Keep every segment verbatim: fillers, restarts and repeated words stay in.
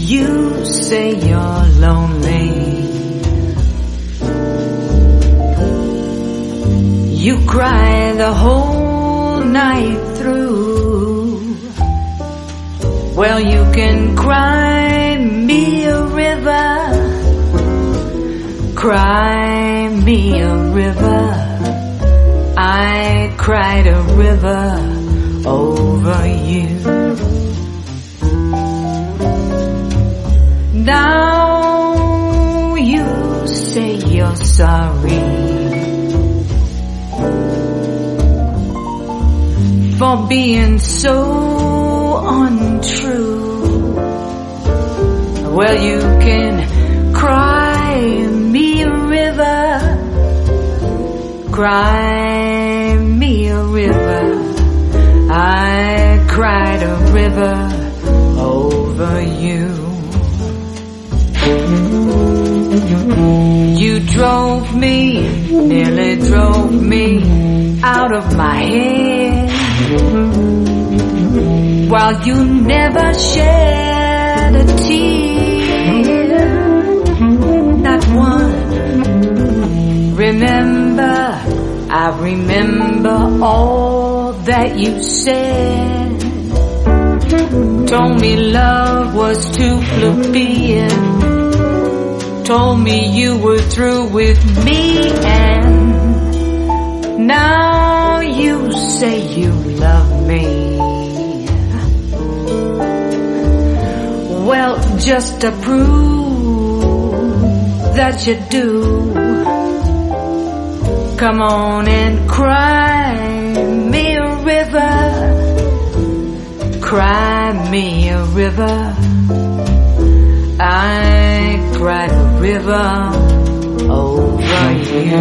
You say you're lonely. You cry the whole night through. Well, you can cry me a river. Cry me a river. I cried a river over you. Now you say you're sorry for being so untrue. Well, you can cry me a river. Cry me a river. I cried a river over you. You drove me, nearly drove me out of my head, while you never shed a tear, not one. Remember, I remember all that you said. Told me love was too plebeian. Told me you were through with me, and now you say you love me. Well, just to prove that you do, come on and cry me a river. Cry me a river. I cried a river over you.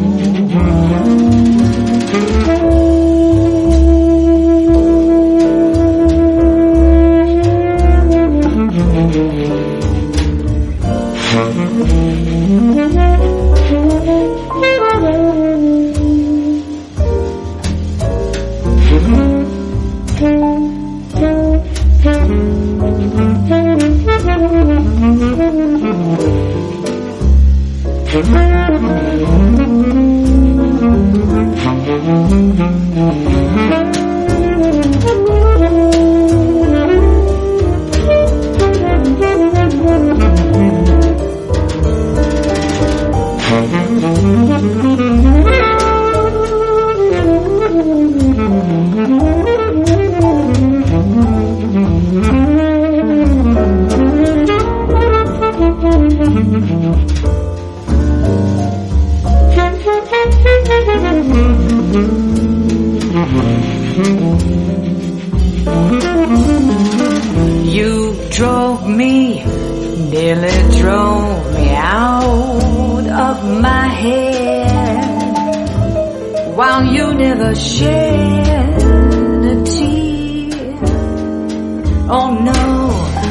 You drove me, nearly drove me out of my head, while you never shed a tear. Oh no,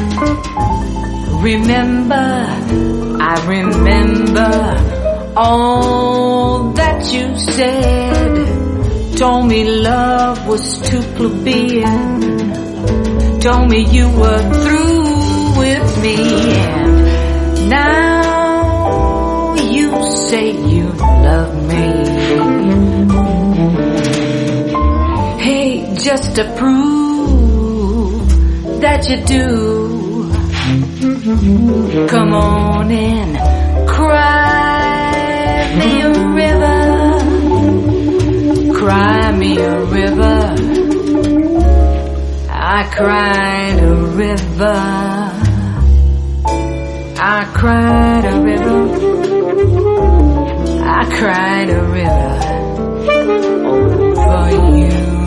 remember, I remember all that you said. Told me love was too plebeian. Told me you were through with me, and now you say you love me. Hey, just to prove that you do, come on and cry me a river. Cry me a river. I cried a river. I cried a river. I cried a river over you.